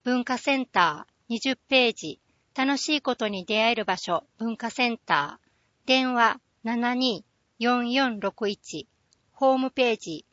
文化センター20ページ、楽しいことに出会える場所文化センター、電話724461、ホームページ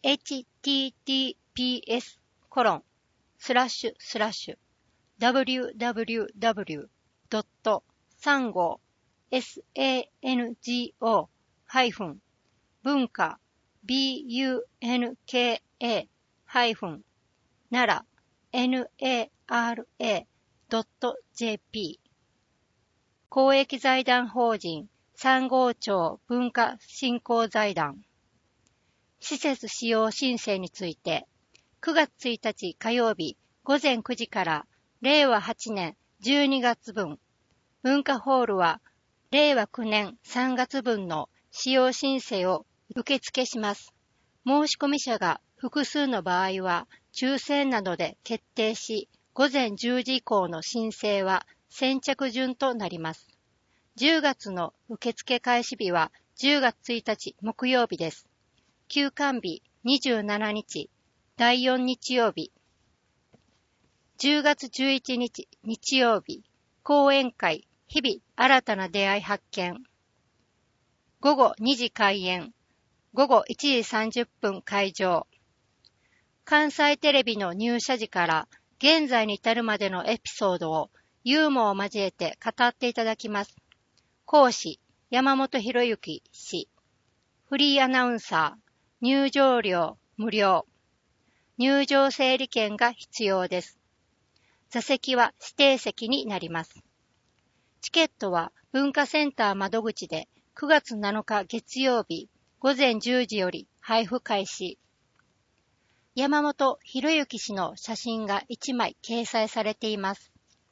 www.sango.nara.jp 公益財団法人三郷町文化振興財団。施設使用申請について、9月1日火曜日午前9時から令和8年12月分、文化ホールは令和9年3月分の使用申請を受付します。申込者が複数の場合は抽選などで決定し、午前10時以降の申請は先着順となります。10月の受付開始日は10月1日木曜日です。休館日27日、第4日曜日。10月11日日曜日、講演会、日々新たな出会い発見。午後2時開演、午後1時30分開場。関西テレビの入社時から現在に至るまでのエピソードをユーモアを交えて語っていただきます。講師、山本博之氏。フリーアナウンサー、入場料無料。入場整理券が必要です。座席は指定席になります。チケットは文化センター窓口で9月7日月曜日午前10時より配布開始。山本博之氏の写真が1枚掲載されています。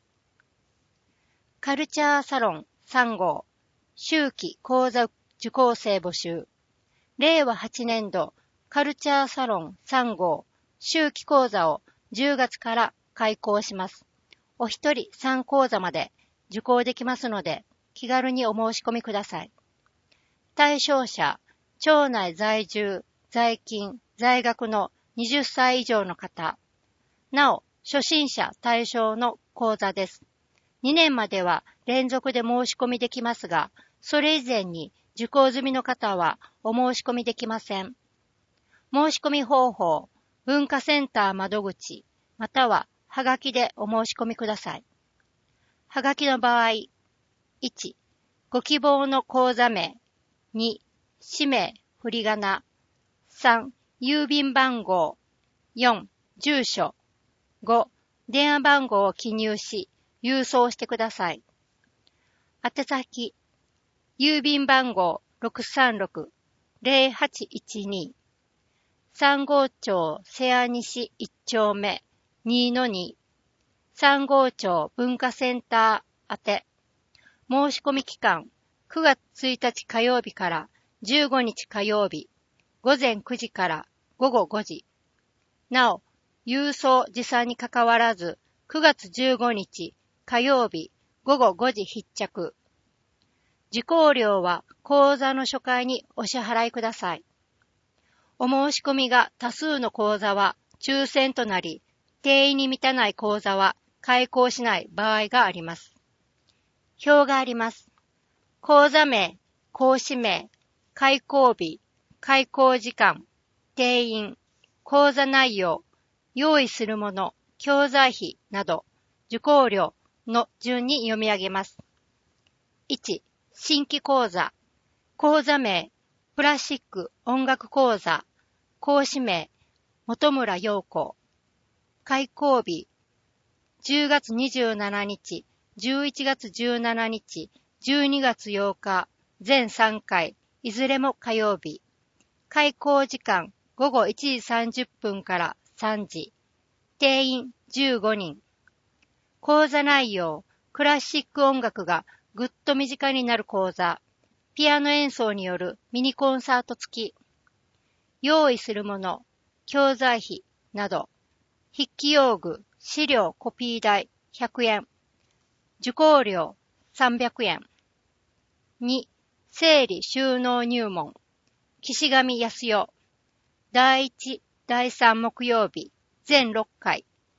カルチャーサロン3号、秋季講座受講生募集。令和8年度カルチャーサロン3号、秋季講座を10月から開講します。お一人3講座まで受講できますので、気軽にお申し込みください。対象者、町内在住、在勤、在学の20歳以上の方。なお、初心者対象の講座です。2年までは連続で申し込みできますが、それ以前に受講済みの方はお申し込みできません。申し込み方法、文化センター窓口、またははがきでお申し込みください。はがきの場合、1、ご希望の講座名、2、氏名、振り仮名、3、郵便番号、4、住所、5、電話番号を記入し、郵送してください。宛先、郵便番号 636-0812 三郷町瀬谷西1丁目 2-2 三郷町文化センター宛て。申し込み期間9月1日火曜日から15日火曜日午前9時から午後5時。なお、郵送時差にかかわらず9月15日火曜日午後5時必着。受講料は講座の初回にお支払いください。お申し込みが多数の講座は抽選となり、定員に満たない講座は開講しない場合があります。表があります。講座名、講師名、開講日、開講時間、定員、講座内容、用意するもの、教材費など、受講料の順に読み上げます。1、新規講座、講座名、クラシック音楽講座、講師名、本村陽子、開講日、10月27日、11月17日、12月8日、全3回、いずれも火曜日。開講時間、午後1時30分から3時。定員15人。講座内容、クラシック音楽がぐっと身近になる講座。ピアノ演奏によるミニコンサート付き。用意するもの、教材費など。筆記用具、資料、コピー代100円。受講料300円。2、整理収納入門。岸上康代。第1、第3木曜日、全6回。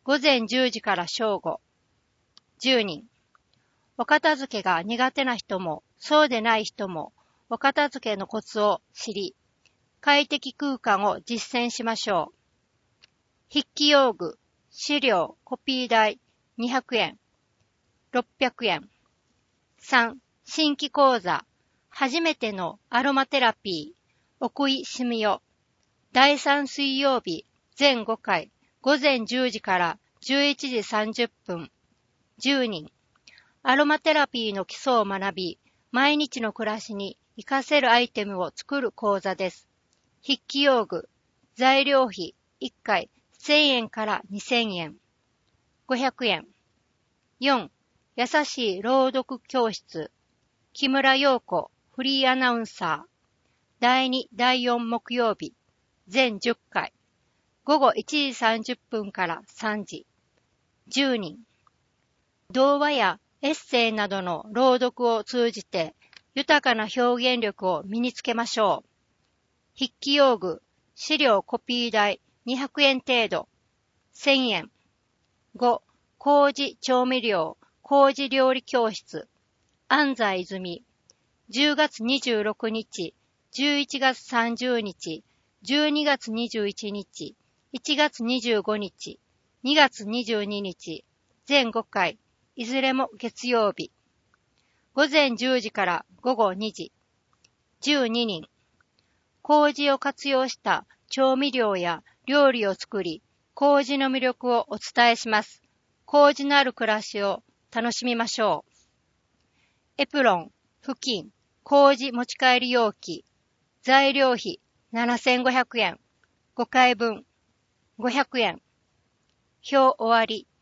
午前10時から正午。10人。お片付けが苦手な人も、そうでない人も、お片付けのコツを知り、快適空間を実践しましょう。筆記用具、資料、コピー代、200円、600円。3、新規講座、初めてのアロマテラピー、奥井しみよ。第3水曜日、全5回、午前10時から11時30分。10人。アロマテラピーの基礎を学び、毎日の暮らしに活かせるアイテムを作る講座です。筆記用具、材料費、1回1000円から2000円。500円。4、優しい朗読教室。木村陽子、フリーアナウンサー。第2、第4木曜日。全10回。午後1時30分から3時。10人。童話やエッセイなどの朗読を通じて豊かな表現力を身につけましょう。筆記用具、資料コピー代200円程度。1000円。5、麹調味料、麹料理教室。安西泉。10月26日、11月30日、12月21日、1月25日、2月22日、全5回、いずれも月曜日。午前10時から午後2時。12人。麹を活用した調味料や料理を作り、麹の魅力をお伝えします。麹のある暮らしを楽しみましょう。エプロン、布巾、麹持ち帰り容器、材料費7500円、5回分、500円。表終わり。